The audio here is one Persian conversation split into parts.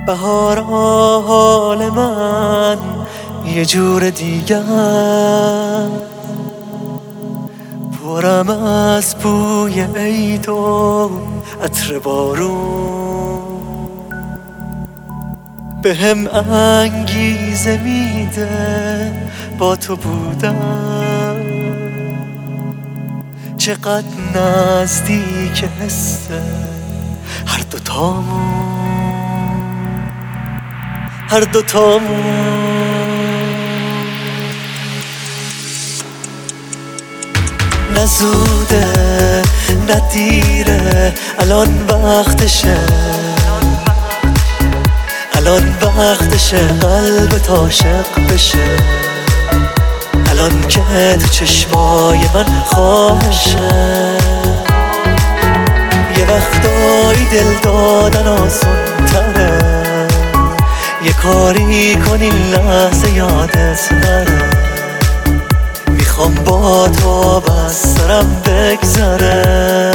بهارا حال من یه جور دیگه، پرم از بوی عید و عطر بارون، به هم انگیزه میده با تو بودم. چقدر نزدیک حسه هر دوتامون. نزوده ندیره، الان وقتشه قلبت عاشق بشه. الان که تو چشمای من خواهشه، یه وقتایی دل دادن آسون تره، یه کاری کن این لحظه یادت نره. میخوام با تو بس سرم بگذره.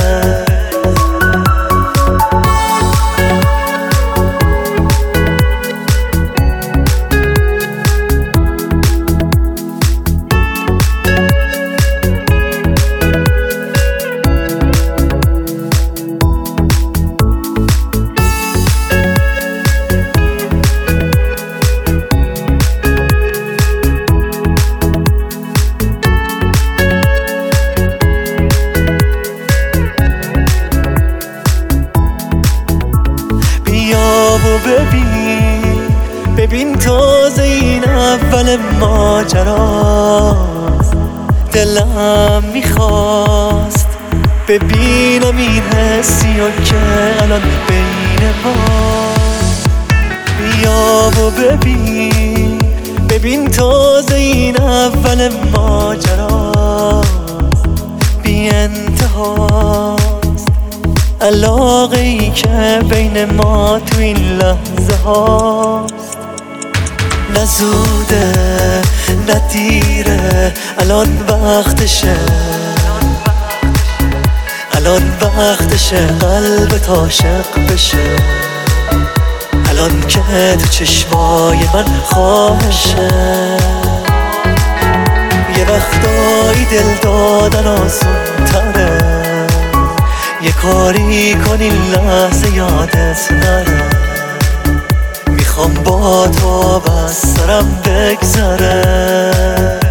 ببین تازه این اول ماجراست. دلم میخواست ببینم این حسیو که الان بین ماست. بیا و ببین تازه این اول ماجراست. بی انتهاست علاقه ای که بین ما تو این لحظه هاست. نزوده ندیره، الان وقتشه قلبت عاشق بشه. الان که تو چشمای من خواهشه، یه وقتایی دل دادن آسون تره، یه کاری کن این لحظه یادت نره. میخوام با تو بس سرم بگذره.